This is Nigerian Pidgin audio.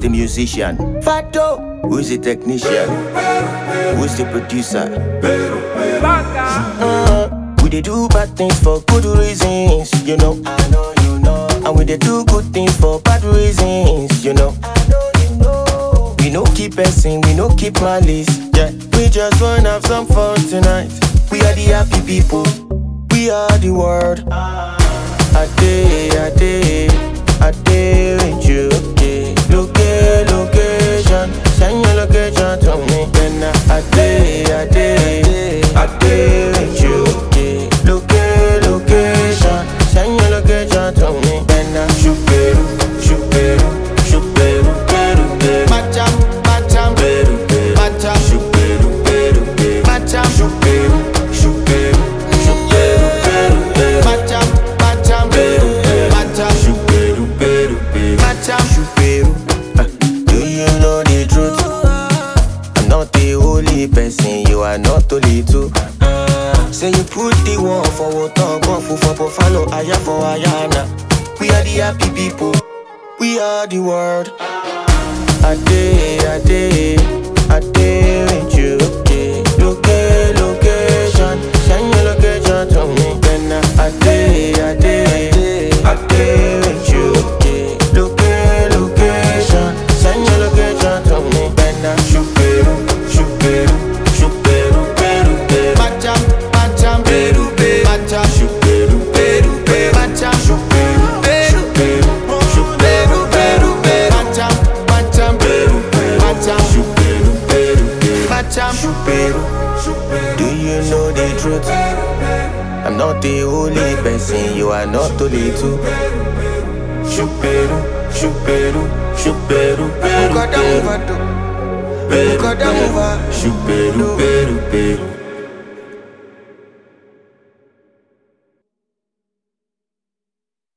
the musician? Fado, who's the technician? Who's the producer? We dey do bad things for good reasons, you know. I know you know. And we dey do good things for bad reasons, you know. I know you know. We no keep passing, we no keep malice. Yeah, we just wanna have some fun tonight. We are the happy people. We are the world. I day with you. Location, send your location to me. Then I day with you. Location, send your location to me. Then I shoot Peru. Macham, shoot Peru. Macham, shoot Peru. Do you know the truth? I'm not the only person, you are not only two. Say you put the one for water, one for follow, aya for ayana. We are the happy people, we are the world. I day with you. Location, send your location to me. Then I day with you. Location, send your location to me. Then I shoot Peru. Macham, Peru. Macham, shoot Peru. Macham, shoot Peru. Macham, Peru. Macham, shoot Peru. Macham, shoot Peru. Do you know the truth? I'm not the only person, you are not only two. Shoot Peru. Ukadamuva. Shoot Peru.